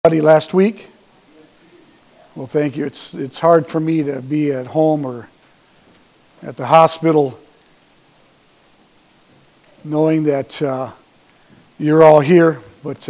Last week. Well, thank you. It's hard for me to be at home or at the hospital knowing that you're all here, but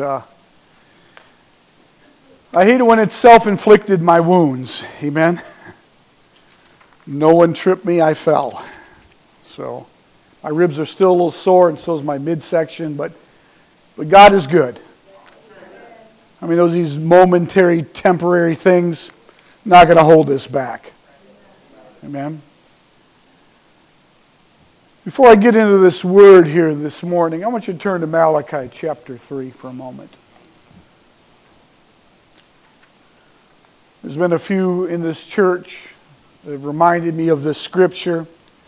I hate it when it's self-inflicted, my wounds. Amen? No one tripped me, I fell. So my ribs are still a little sore, and so is my midsection, but God is good. I mean, these momentary, temporary things, not going to hold us back. Amen? Before I get into this word here this morning, I want you to turn to Malachi chapter 3 for a moment. There's been a few in this church that have reminded me of this scripture.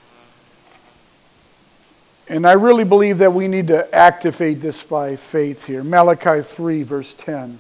And I really believe that we need to activate this by faith here. Malachi 3, verse 10.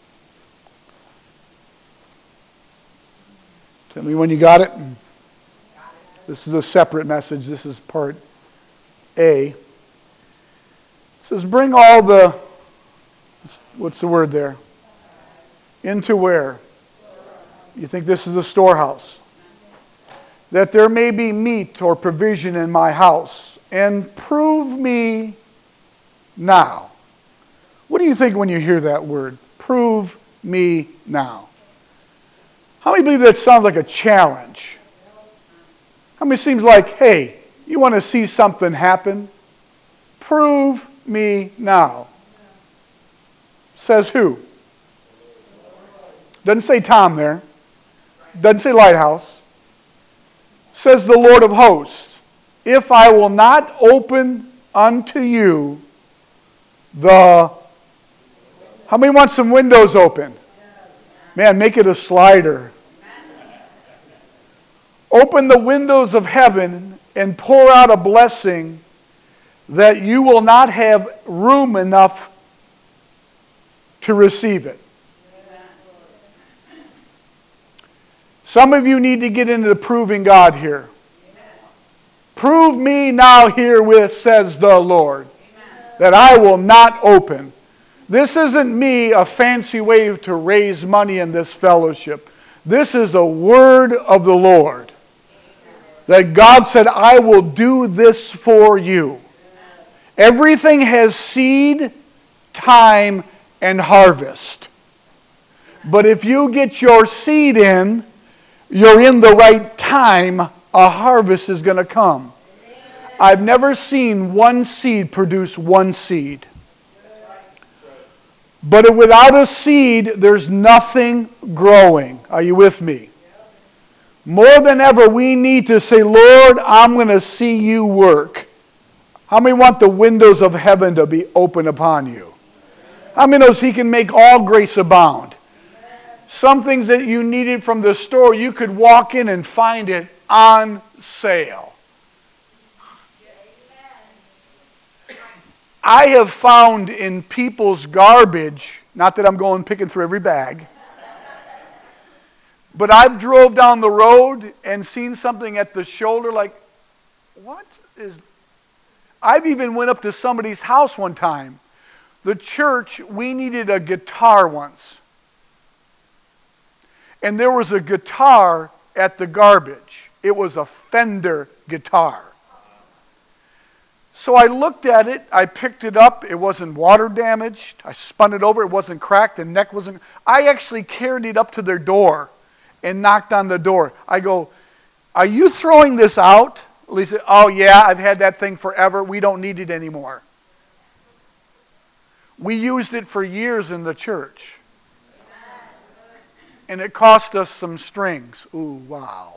Tell me when you got it. This is a separate message. This is part A. It says, bring all the, what's the word there? Into where? You think this is a storehouse? That there may be meat or provision in my house. And prove me now. What do you think when you hear that word? Prove me now. How many believe that sounds like a challenge? How many seems like, hey, you want to see something happen? Prove me now. Says who? Doesn't say Tom there. Doesn't say Lighthouse. Says the Lord of hosts. If I will not open unto you the... How many want some windows open? Man, make it a slider. Open the windows of heaven and pour out a blessing that you will not have room enough to receive it. Some of you need to get into proving God here. Prove me now herewith, says the Lord, that I will not open. This isn't me a fancy way to raise money in this fellowship. This is a word of the Lord. That God said, I will do this for you. Everything has seed, time, and harvest. But if you get your seed in, you're in the right time, a harvest is going to come. I've never seen one seed produce one seed. But without a seed, there's nothing growing. Are you with me? More than ever, we need to say, Lord, I'm going to see you work. How many want the windows of heaven to be open upon you? How many knows He can make all grace abound? Some things that you needed from the store, you could walk in and find it on sale. I have found in people's garbage, not that I'm going picking through every bag, but I've drove down the road and seen something at the shoulder like, what is... I've even went up to somebody's house one time. The church, we needed a guitar once. And there was a guitar at the garbage. It was a Fender guitar. So I looked at it, I picked it up, it wasn't water damaged, I spun it over, it wasn't cracked, the neck wasn't... I actually carried it up to their door and knocked on the door. I go, are you throwing this out? Lisa, oh yeah, I've had that thing forever, we don't need it anymore. We used it for years in the church. And it cost us some strings. Ooh, wow.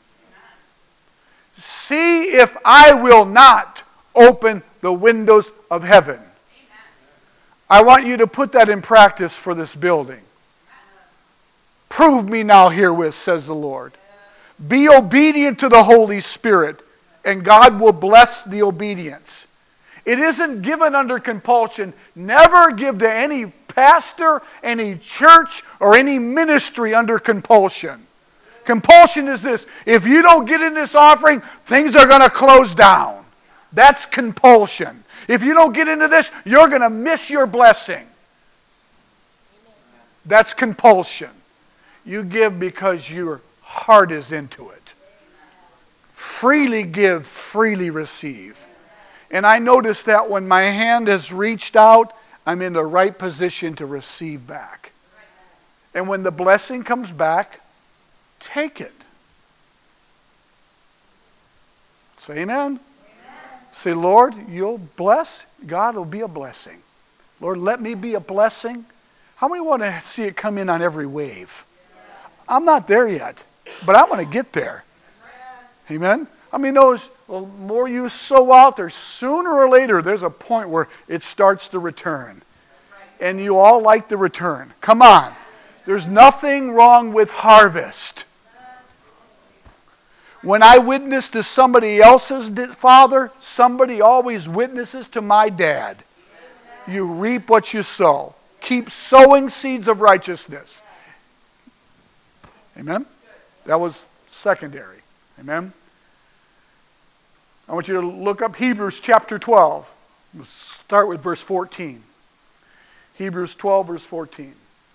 See if I will not open the windows of heaven. I want you to put that in practice for this building. Prove me now herewith, says the Lord. Be obedient to the Holy Spirit, and God will bless the obedience. It isn't given under compulsion. Never give to any pastor, any church, or any ministry under compulsion. Compulsion is this: if you don't get in this offering, things are going to close down. That's compulsion. If you don't get into this, you're going to miss your blessing. That's compulsion. You give because your heart is into it. Freely give, freely receive. And I notice that when my hand has reached out, I'm in the right position to receive back. And when the blessing comes back, take it. Say amen. Amen. Say, Lord, you'll bless. God will be a blessing. Lord, let me be a blessing. How many want to see it come in on every wave? I'm not there yet, but I want to get there. Amen? I mean, those, the more you sow out there, sooner or later, there's a point where it starts to return. And you all like the return. Come on. There's nothing wrong with harvest. When I witness to somebody else's father, somebody always witnesses to my dad. You reap what you sow. Keep sowing seeds of righteousness. Amen? That was secondary. Amen? I want you to look up Hebrews chapter 12. We'll start with verse 14. Hebrews 12, verse 14.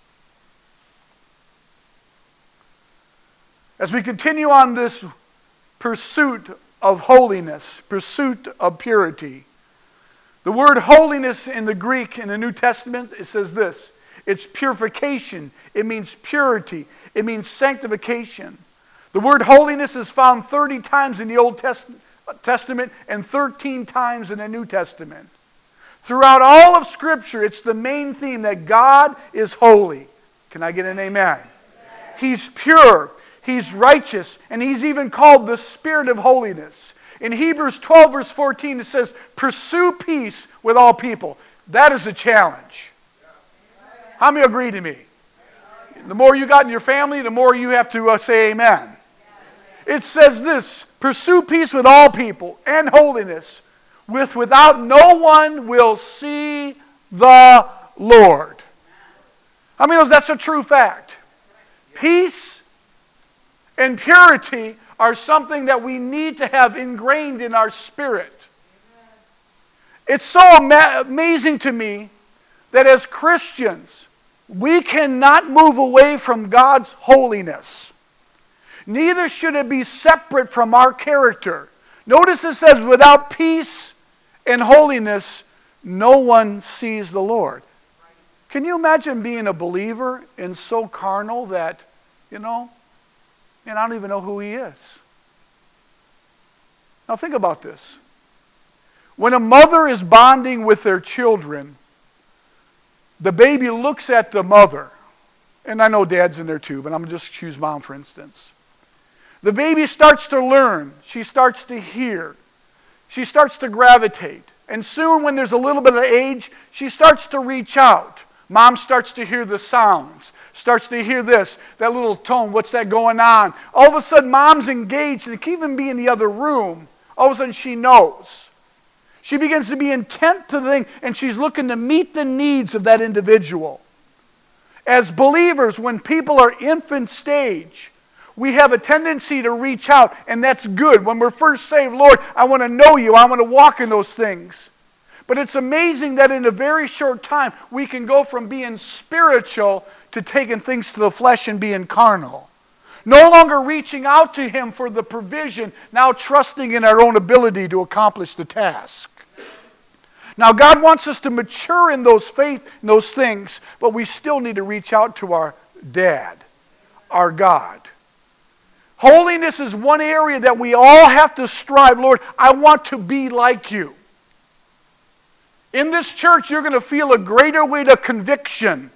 As we continue on this pursuit of holiness, pursuit of purity, the word holiness in the Greek in the New Testament, it says this. It's purification. It means purity. It means sanctification. The word holiness is found 30 times in the Old Testament and 13 times in the New Testament. Throughout all of Scripture, it's the main theme that God is holy. Can I get an amen? He's pure, He's righteous, and He's even called the Spirit of holiness. In Hebrews 12, verse 14, it says, pursue peace with all people. That is a challenge. How many agree to me? The more you got in your family, the more you have to say amen. It says this, pursue peace with all people and holiness, without no one will see the Lord. How many knows that's a true fact? Peace and purity are something that we need to have ingrained in our spirit. It's so amazing to me that as Christians, we cannot move away from God's holiness. Neither should it be separate from our character. Notice it says, without peace and holiness, no one sees the Lord. Can you imagine being a believer and so carnal that, and I don't even know who He is? Now think about this. When a mother is bonding with their children, the baby looks at the mother. And I know dad's in there too, but I'm going to just choose mom for instance. The baby starts to learn. She starts to hear. She starts to gravitate. And soon when there's a little bit of age, she starts to reach out. Mom starts to hear the sounds. Starts to hear this, that little tone. What's that going on? All of a sudden, mom's engaged. And it can even be in the other room. All of a sudden, she knows. She begins to be intent to the thing. And she's looking to meet the needs of that individual. As believers, when people are infant stage, we have a tendency to reach out, and that's good. When we're first saved, Lord, I want to know you. I want to walk in those things. But it's amazing that in a very short time, we can go from being spiritual to taking things to the flesh and being carnal. No longer reaching out to Him for the provision, now trusting in our own ability to accomplish the task. Now, God wants us to mature in those faith, in those things, but we still need to reach out to our dad, our God. Holiness is one area that we all have to strive. Lord, I want to be like you. In this church, you're going to feel a greater weight of conviction.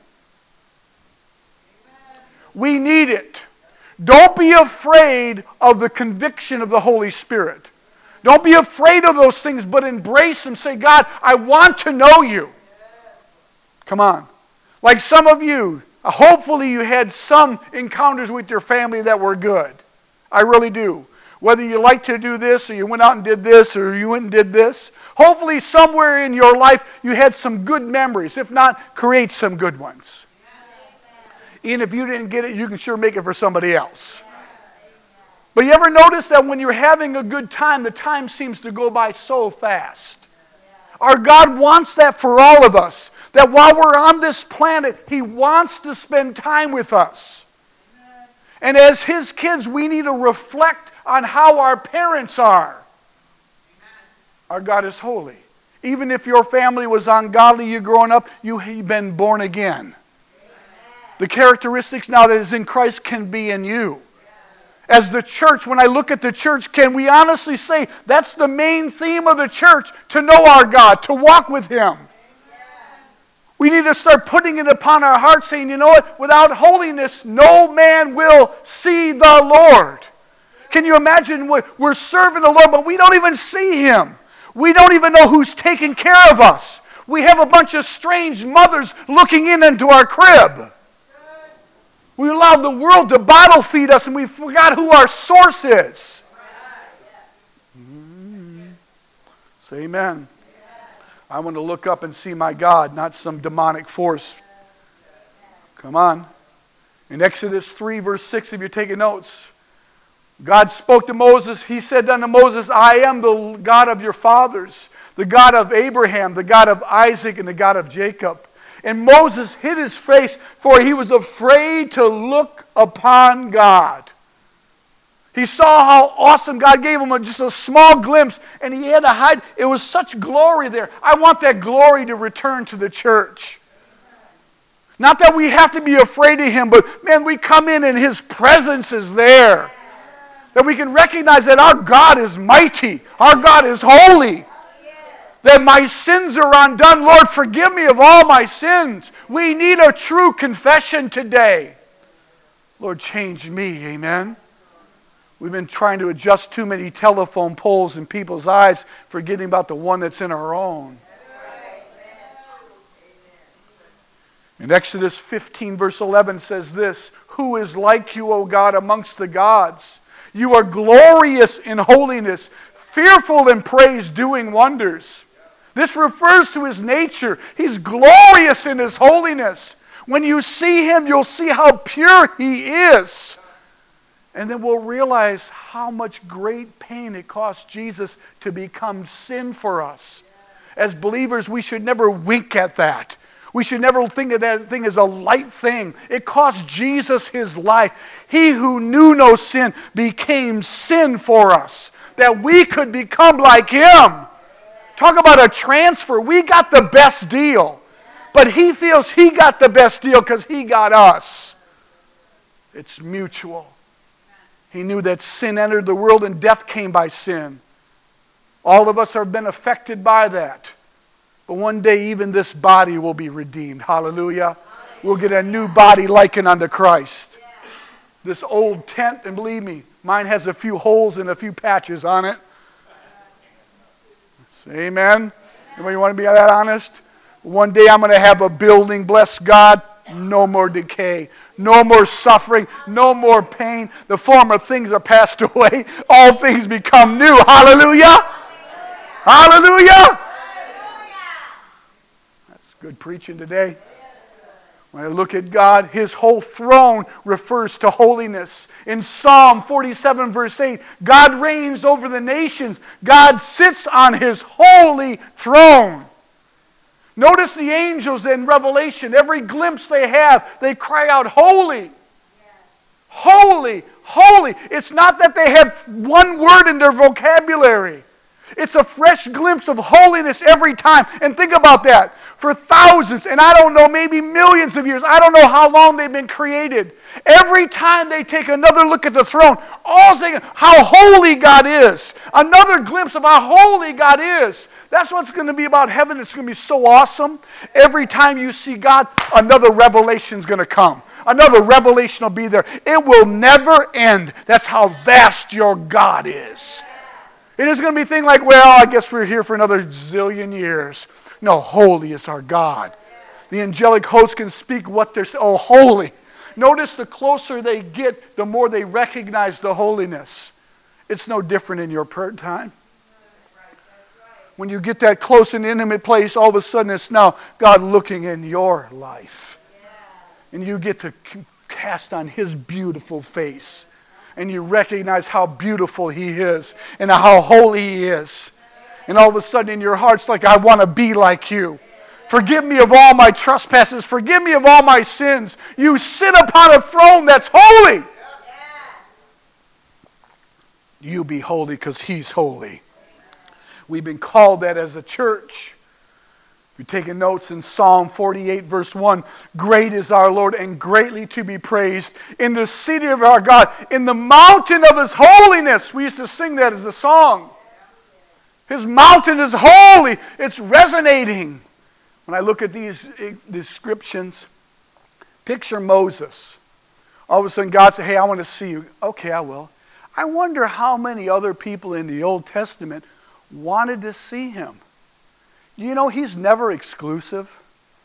We need it. Don't be afraid of the conviction of the Holy Spirit. Don't be afraid of those things, but embrace them. Say, God, I want to know you. Come on. Like some of you, hopefully you had some encounters with your family that were good. I really do. Whether you like to do this, or you went out and did this, or you went and did this. Hopefully somewhere in your life you had some good memories. If not, create some good ones. Even if you didn't get it, you can sure make it for somebody else. But you ever notice that when you're having a good time, the time seems to go by so fast? Our God wants that for all of us. That while we're on this planet, He wants to spend time with us. And as His kids, we need to reflect on how our parents are. Our God is holy. Even if your family was ungodly, you growing up, you've been born again. The characteristics now that is in Christ can be in you. As the church, when I look at the church, can we honestly say that's the main theme of the church? To know our God, to walk with Him. We need to start putting it upon our hearts, saying, you know what? Without holiness, no man will see the Lord. Can you imagine we're serving the Lord, but we don't even see Him. We don't even know who's taking care of us. We have a bunch of strange mothers looking into our crib. We allowed the world to bottle feed us, and we forgot who our source is. Say amen. I want to look up and see my God, not some demonic force. Come on. In Exodus 3, verse 6, if you're taking notes, God spoke to Moses. He said unto Moses, I am the God of your fathers, the God of Abraham, the God of Isaac, and the God of Jacob. And Moses hid his face, for he was afraid to look upon God. He saw how awesome God gave him just a small glimpse, and he had to hide. It was such glory there. I want that glory to return to the church. Not that we have to be afraid of Him, but man, we come in and His presence is there. That we can recognize that our God is mighty. Our God is holy. That my sins are undone. Lord, forgive me of all my sins. We need a true confession today. Lord, change me. Amen. We've been trying to adjust too many telephone poles in people's eyes, forgetting about the one that's in our own. In Exodus 15, verse 11 says this, Who is like you, O God, amongst the gods? You are glorious in holiness, fearful in praise, doing wonders. This refers to His nature. He's glorious in His holiness. When you see Him, you'll see how pure He is. And then we'll realize how much great pain it cost Jesus to become sin for us. As believers, we should never wink at that. We should never think of that thing as a light thing. It cost Jesus His life. He who knew no sin became sin for us, that we could become like Him. Talk about a transfer. We got the best deal. But He feels He got the best deal because He got us. It's mutual. He knew that sin entered the world and death came by sin. All of us have been affected by that. But one day even this body will be redeemed. Hallelujah. We'll get a new body likened unto Christ. This old tent, and believe me, mine has a few holes and a few patches on it. Say amen. Anybody want to be that honest? One day I'm going to have a building, bless God, no more decay, no more suffering, no more pain. The former things are passed away. All things become new. Hallelujah. Hallelujah. That's good preaching today. When I look at God, His whole throne refers to holiness. In Psalm 47 verse 8, God reigns over the nations. God sits on His holy throne. Notice the angels in Revelation, every glimpse they have, they cry out, holy, holy, holy. It's not that they have one word in their vocabulary. It's a fresh glimpse of holiness every time. And think about that. For thousands, and I don't know, maybe millions of years, I don't know how long they've been created. Every time they take another look at the throne, all saying how holy God is. Another glimpse of how holy God is. That's what's going to be about heaven. It's going to be so awesome. Every time you see God, another revelation is going to come. Another revelation will be there. It will never end. That's how vast your God is. It isn't going to be a thing like, well, I guess we're here for another zillion years. No, holy is our God. The angelic hosts can speak what they're saying. Oh, holy. Notice the closer they get, the more they recognize the holiness. It's no different in your prayer time. When you get that close and intimate place, all of a sudden it's now God looking in your life. And you get to cast on His beautiful face. And you recognize how beautiful He is and how holy He is. And all of a sudden in your heart's like, I want to be like you. Forgive me of all my trespasses. Forgive me of all my sins. You sit upon a throne that's holy. You be holy because he's holy. We've been called that as a church. If you're taking notes in Psalm 48 verse 1, great is our Lord and greatly to be praised in the city of our God, in the mountain of his holiness. We used to sing that as a song. His mountain is holy. It's resonating. When I look at these descriptions, picture Moses. All of a sudden God said, hey, I want to see you. Okay, I will. I wonder how many other people in the Old Testament wanted to see him. You know, he's never exclusive.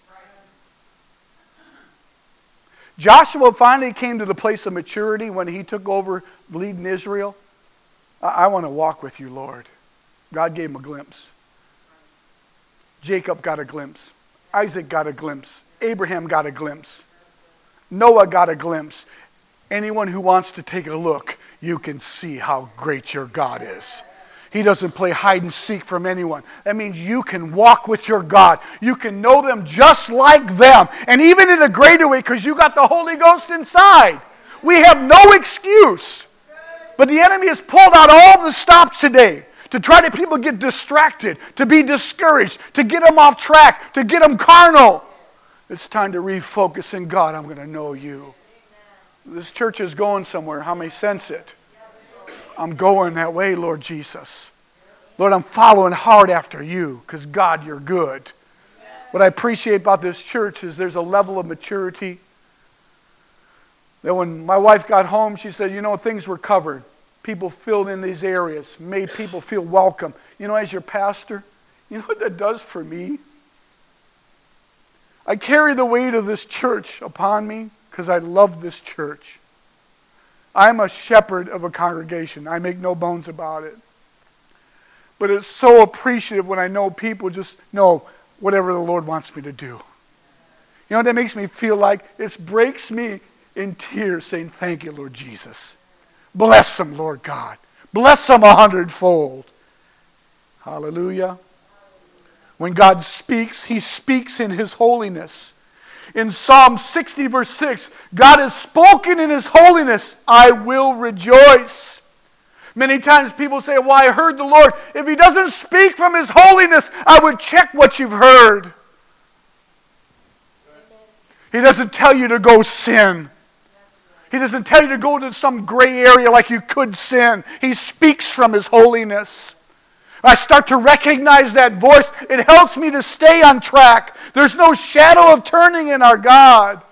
Joshua finally came to the place of maturity when he took over leading Israel. I want to walk with you, Lord. God gave him a glimpse. Jacob got a glimpse. Isaac got a glimpse. Abraham got a glimpse. Noah got a glimpse. Anyone who wants to take a look, you can see how great your God is. He doesn't play hide and seek from anyone. That means you can walk with your God. You can know them just like them. And even in a greater way because you got the Holy Ghost inside. We have no excuse. But the enemy has pulled out all the stops today to try to people get distracted, to be discouraged, to get them off track, to get them carnal. It's time to refocus in God. I'm going to know you. This church is going somewhere. How many sense it? I'm going that way, Lord Jesus. Lord, I'm following hard after you because, God, you're good. What I appreciate about this church is there's a level of maturity that when my wife got home, she said, you know, things were covered. People filled in these areas, made people feel welcome. You know, as your pastor, you know what that does for me? I carry the weight of this church upon me because I love this church. I'm a shepherd of a congregation. I make no bones about it. But it's so appreciative when I know people just know whatever the Lord wants me to do. You know what that makes me feel like? It breaks me in tears saying, thank you, Lord Jesus. Bless them, Lord God. Bless them 100-fold. Hallelujah. When God speaks, he speaks in his holiness. In Psalm 60 verse 6, God has spoken in his holiness. I will rejoice. Many times people say, well, I heard the Lord. If he doesn't speak from his holiness, I would check what you've heard. He doesn't tell you to go sin. He doesn't tell you to go to some gray area like you could sin. He speaks from his holiness. I start to recognize that voice. It helps me to stay on track. There's no shadow of turning in our God.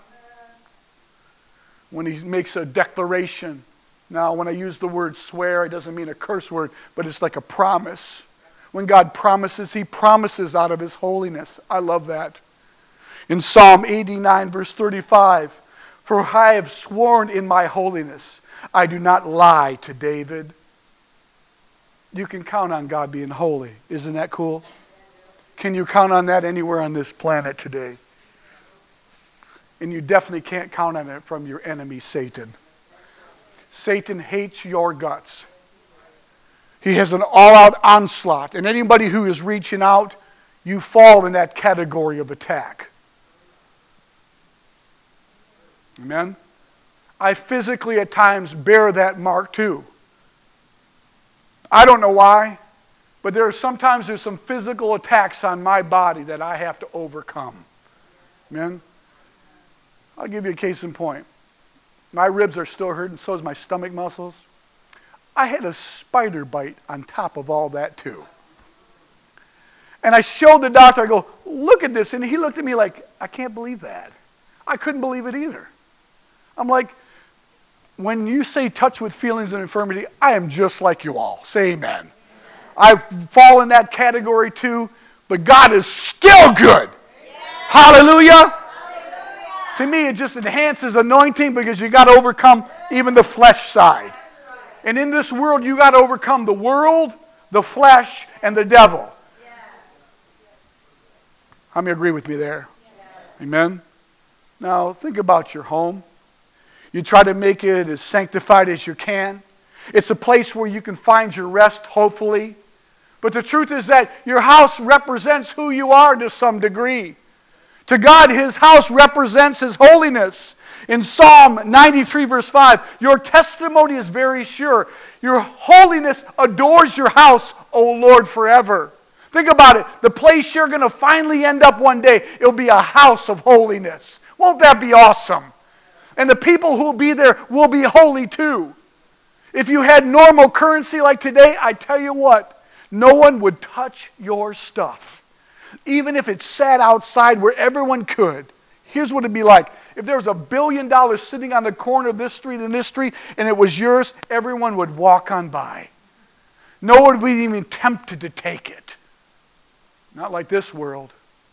When he makes a declaration. Now, when I use the word swear, it doesn't mean a curse word, but it's like a promise. When God promises, he promises out of his holiness. I love that. In Psalm 89, verse 35, for I have sworn in my holiness, I do not lie to David. You can count on God being holy. Isn't that cool? Can you count on that anywhere on this planet today? And you definitely can't count on it from your enemy, Satan. Satan hates your guts. He has an all-out onslaught. And anybody who is reaching out, you fall in that category of attack. Amen? I physically at times bear that mark too. I don't know why, but there's some physical attacks on my body that I have to overcome. Amen? I'll give you a case in point. My ribs are still hurting, so is my stomach muscles. I had a spider bite on top of all that too. And I showed the doctor, I go, look at this. And he looked at me like, I can't believe that. I couldn't believe it either. I'm like, when you say touch with feelings and infirmity, I am just like you all. Say amen. I fall in that category too, but God is still good. Hallelujah. To me, it just enhances anointing because you got to overcome even the flesh side. And in this world, you got to overcome the world, the flesh, and the devil. How many agree with me there? Amen? Now, think about your home. You try to make it as sanctified as you can. It's a place where you can find your rest, hopefully, But the truth is that your house represents who you are to some degree. To God, His house represents His holiness. In Psalm 93 verse 5, your testimony is very sure. Your holiness adores your house, O Lord, forever. Think about it. The place you're going to finally end up one day, it'll be a house of holiness. Won't that be awesome? And the people who will be there will be holy too. If you had normal currency like today, I tell you what, no one would touch your stuff. Even if it sat outside where everyone could. Here's what it'd be like. If there was $1 billion sitting on the corner of this street and this street, and it was yours, everyone would walk on by. No one would be even tempted to take it. Not like this world.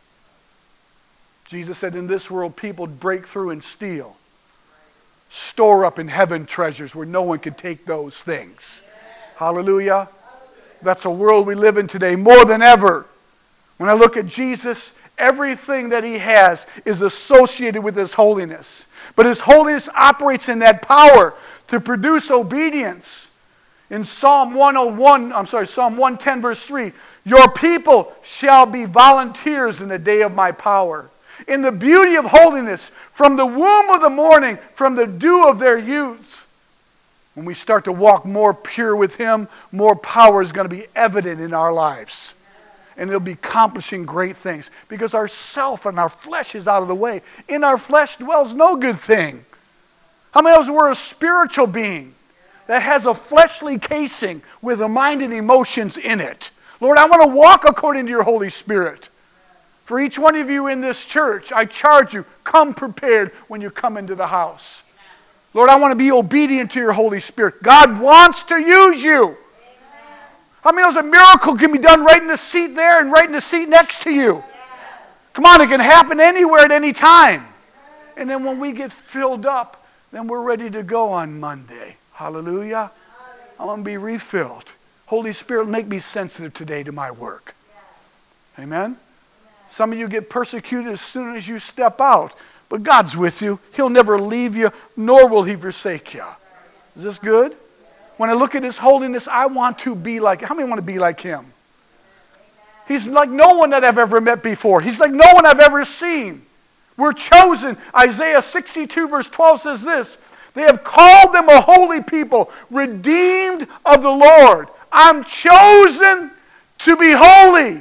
Jesus said in this world, people break through and steal. Store up in heaven treasures where no one can take those things. Hallelujah. That's a world we live in today more than ever. When I look at Jesus, everything that He has is associated with His holiness. But His holiness operates in that power to produce obedience. In Psalm 110 verse 3, your people shall be volunteers in the day of my power. In the beauty of holiness, from the womb of the morning, from the dew of their youth. When we start to walk more pure with Him, more power is going to be evident in our lives. And it'll be accomplishing great things. Because our self and our flesh is out of the way. In our flesh dwells no good thing. How many of us we're a spiritual being that has a fleshly casing with a mind and emotions in it? Lord, I want to walk according to your Holy Spirit. For each one of you in this church, I charge you, come prepared when you come into the house. Lord, I want to be obedient to your Holy Spirit. God wants to use you. How many knows a miracle can be done right in the seat there and right in the seat next to you? Come on, it can happen anywhere at any time. And then when we get filled up, then we're ready to go on Monday. Hallelujah. I want to be refilled. Holy Spirit, make me sensitive today to my work. Amen? Some of you get persecuted as soon as you step out. But God's with you. He'll never leave you, nor will He forsake you. Is this good? When I look at His holiness, I want to be like Him. How many want to be like Him? He's like no one that I've ever met before. He's like no one I've ever seen. We're chosen. Isaiah 62 verse 12 says this. They have called them a holy people, redeemed of the Lord. I'm chosen to be holy.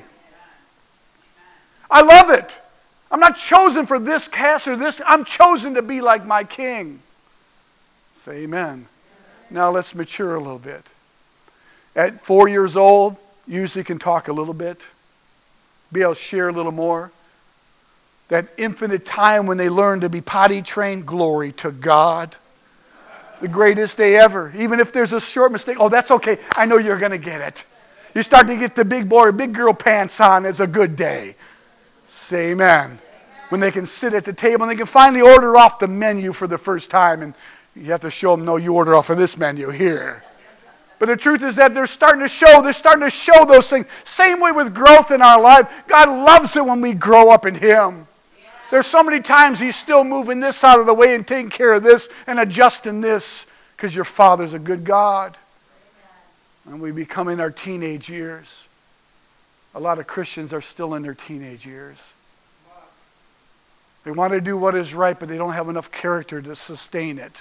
I love it. I'm not chosen for this caste or this. I'm chosen to be like my King. Say amen. Now let's mature a little bit. At 4 years old, usually can talk a little bit. Be able to share a little more. That infinite time when they learn to be potty trained, glory to God. The greatest day ever. Even if there's a short mistake, oh, that's okay. I know you're going to get it. You start to get the big boy or big girl pants on, it's a good day. Say amen. When they can sit at the table and they can finally order off the menu for the first time. And you have to show them, no, you order off of this menu here. But the truth is that they're starting to show those things. Same way with growth in our life. God loves it when we grow up in Him. There's so many times He's still moving this out of the way and taking care of this and adjusting this because your Father's a good God. And we become in our teenage years. A lot of Christians are still in their teenage years. They want to do what is right, but they don't have enough character to sustain it.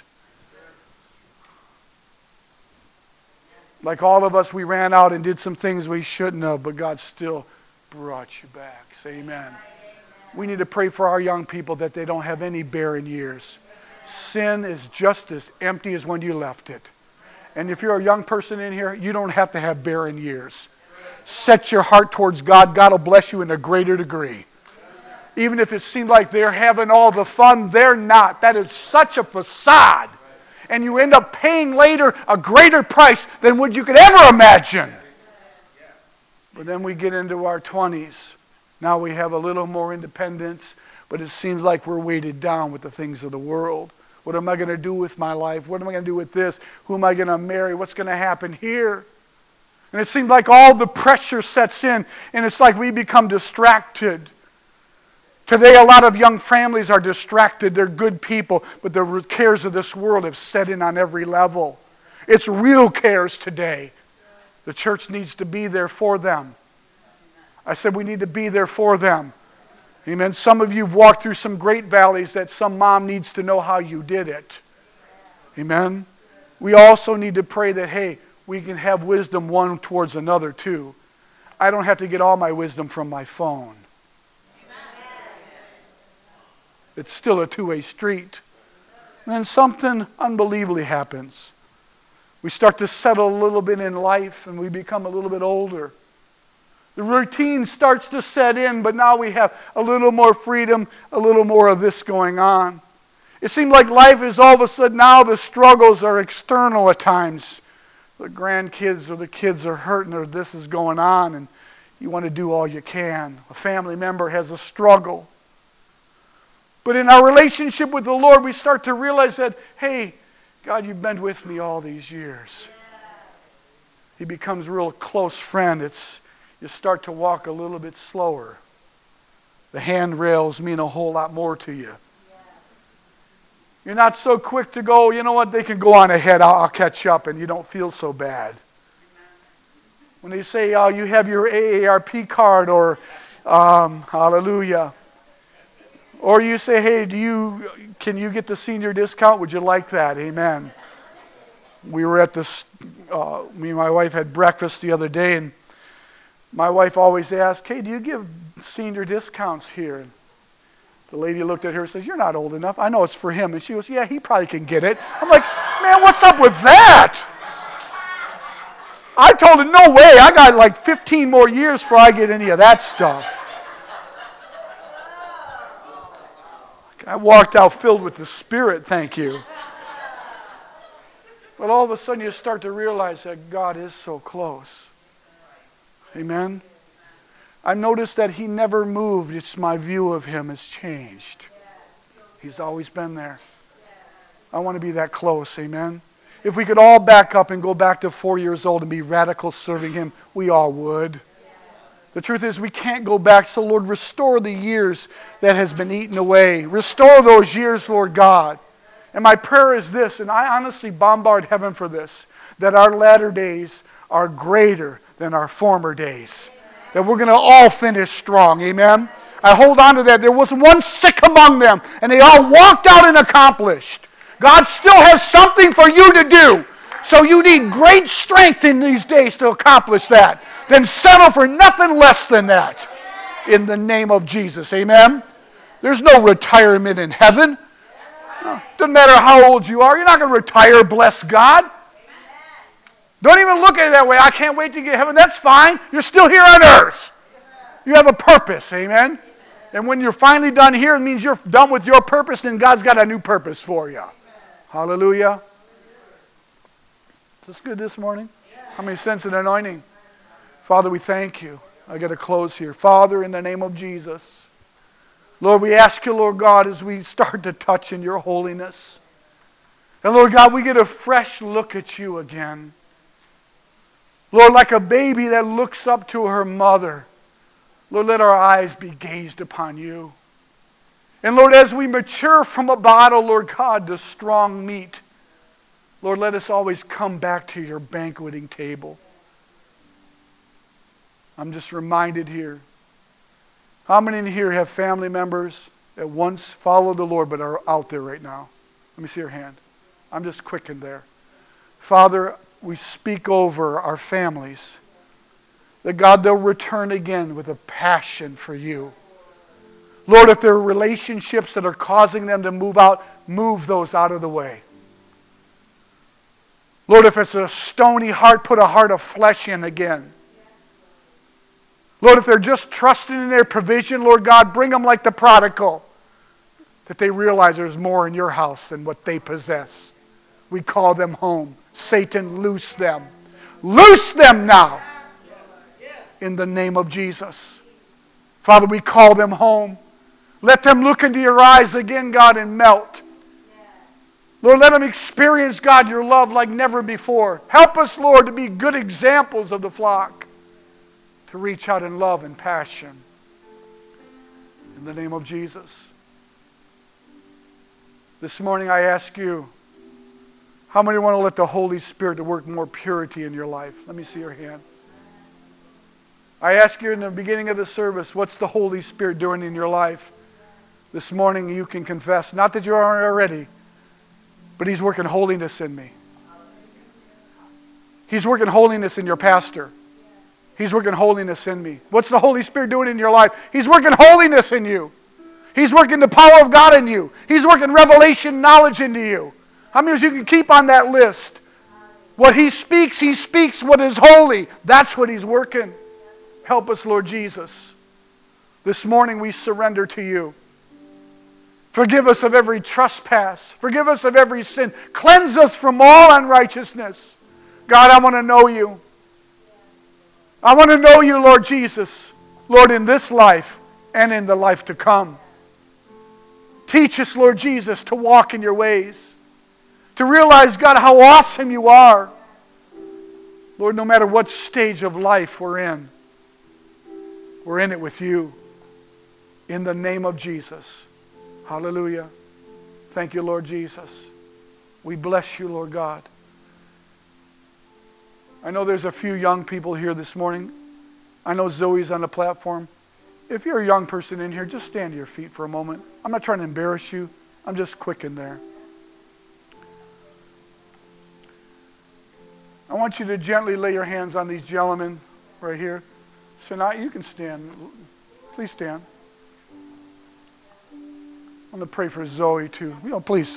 Like all of us, we ran out and did some things we shouldn't have, but God still brought you back. Say amen. We need to pray for our young people that they don't have any barren years. Sin is just as empty as when you left it. And if you're a young person in here, you don't have to have barren years. Set your heart towards God. God will bless you in a greater degree. Even if it seemed like they're having all the fun, they're not. That is such a facade. And you end up paying later a greater price than what you could ever imagine. But then we get into our 20s. Now we have a little more independence, but it seems like we're weighted down with the things of the world. What am I going to do with my life? What am I going to do with this? Who am I going to marry? What's going to happen here? And it seems like all the pressure sets in, and it's like we become distracted. Today, a lot of young families are distracted. They're good people, but the cares of this world have set in on every level. It's real cares today. The church needs to be there for them. I said we need to be there for them. Amen. Some of you have walked through some great valleys that some mom needs to know how you did it. Amen. We also need to pray that, hey, we can have wisdom one towards another too. I don't have to get all my wisdom from my phone. It's still a two-way street. And then something unbelievably happens. We start to settle a little bit in life and we become a little bit older. The routine starts to set in, but now we have a little more freedom, a little more of this going on. It seems like life is all of a sudden now the struggles are external at times. The grandkids or the kids are hurting or this is going on and you want to do all you can. A family member has a struggle. But in our relationship with the Lord, we start to realize that, hey, God, you've been with me all these years. He becomes a real close friend. You start to walk a little bit slower. The handrails mean a whole lot more to you. You're not so quick to go, you know what, they can go on ahead, I'll catch up, and you don't feel so bad. When they say, you have your AARP card, or hallelujah. Or you say, hey, can you get the senior discount? Would you like that? Amen. We were at this, me and my wife had breakfast the other day, and my wife always asks, hey, do you give senior discounts here? And the lady looked at her and says, you're not old enough. I know it's for him. And she goes, yeah, he probably can get it. I'm like, man, what's up with that? I told her, no way. I got like 15 more years before I get any of that stuff. I walked out filled with the Spirit, thank you. But all of a sudden you start to realize that God is so close. Amen? I noticed that He never moved. It's my view of Him has changed. He's always been there. I want to be that close, amen? If we could all back up and go back to 4 years old and be radical serving Him, we all would. The truth is we can't go back, so Lord, restore the years that has been eaten away. Restore those years, Lord God. And my prayer is this, and I honestly bombard heaven for this, that our latter days are greater than our former days. That we're going to all finish strong, amen? I hold on to that. There wasn't one sick among them, and they all walked out and accomplished. God still has something for you to do. So you need great strength in these days to accomplish that. Then settle for nothing less than that. In the name of Jesus. Amen? There's no retirement in heaven. No, doesn't matter how old you are. You're not going to retire, bless God. Don't even look at it that way. I can't wait to get to heaven. That's fine. You're still here on earth. You have a purpose. Amen? And when you're finally done here, it means you're done with your purpose and God's got a new purpose for you. Hallelujah. Is this good this morning? How many sense an anointing? Father, we thank you. I got to close here. Father, in the name of Jesus, Lord, we ask you, Lord God, as we start to touch in your holiness. And Lord God, we get a fresh look at you again. Lord, like a baby that looks up to her mother. Lord, let our eyes be gazed upon you. And Lord, as we mature from a bottle, Lord God, to strong meat, Lord, let us always come back to your banqueting table. I'm just reminded here. How many in here have family members that once followed the Lord but are out there right now? Let me see your hand. I'm just quickened there. Father, we speak over our families. That God, they'll return again with a passion for you. Lord, if there are relationships that are causing them to move out, move those out of the way. Lord, if it's a stony heart, put a heart of flesh in again. Lord, if they're just trusting in their provision, Lord God, bring them like the prodigal. That they realize there's more in your house than what they possess. We call them home. Satan, loose them. Loose them now. In the name of Jesus. Father, we call them home. Let them look into your eyes again, God, and melt. Lord, let them experience, God, your love like never before. Help us, Lord, to be good examples of the flock. To reach out in love and passion. In the name of Jesus. This morning I ask you, How many want to let the Holy Spirit to work more purity in your life? Let me see your hand. I asked you in the beginning of the service, what's the Holy Spirit doing in your life? This morning you can confess, not that you aren't already, but He's working holiness in me. He's working holiness in your pastor. He's working holiness in me. What's the Holy Spirit doing in your life? He's working holiness in you. He's working the power of God in you. He's working revelation knowledge into you. How many of you can keep on that list? What He speaks what is holy. That's what He's working. Help us, Lord Jesus. This morning we surrender to You. Forgive us of every trespass. Forgive us of every sin. Cleanse us from all unrighteousness. God, I want to know You. I want to know You, Lord Jesus. Lord, in this life and in the life to come. Teach us, Lord Jesus, to walk in Your ways. To realize, God, how awesome You are. Lord, no matter what stage of life we're in it with You. In the name of Jesus. Hallelujah. Thank You, Lord Jesus. We bless You, Lord God. I know there's a few young people here this morning. I know Zoe's on the platform. If you're a young person in here, just stand to your feet for a moment. I'm not trying to embarrass you. I'm just quick in there. I want you to gently lay your hands on these gentlemen right here. Sanat, you can stand. Please stand. I'm going to pray for Zoe too. Please.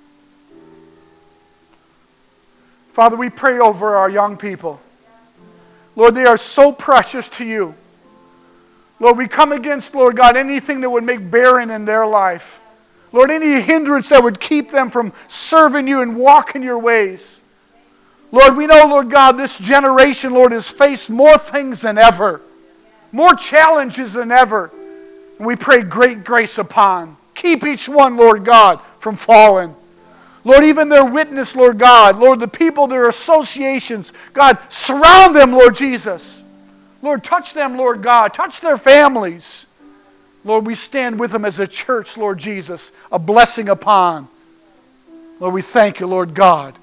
Father, we pray over our young people. Lord, they are so precious to You. Lord, we come against, Lord God, anything that would make barren in their life. Lord, any hindrance that would keep them from serving You and walking Your ways. Lord, we know, Lord God, this generation, Lord, has faced more things than ever. More challenges than ever. And we pray great grace upon. Keep each one, Lord God, from falling. Lord, even their witness, Lord God. Lord, the people, their associations. God, surround them, Lord Jesus. Lord, touch them, Lord God. Touch their families. Lord, we stand with them as a church, Lord Jesus. A blessing upon. Lord, we thank You, Lord God.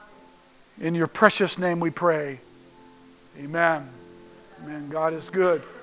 In Your precious name we pray. Amen. Amen. God is good.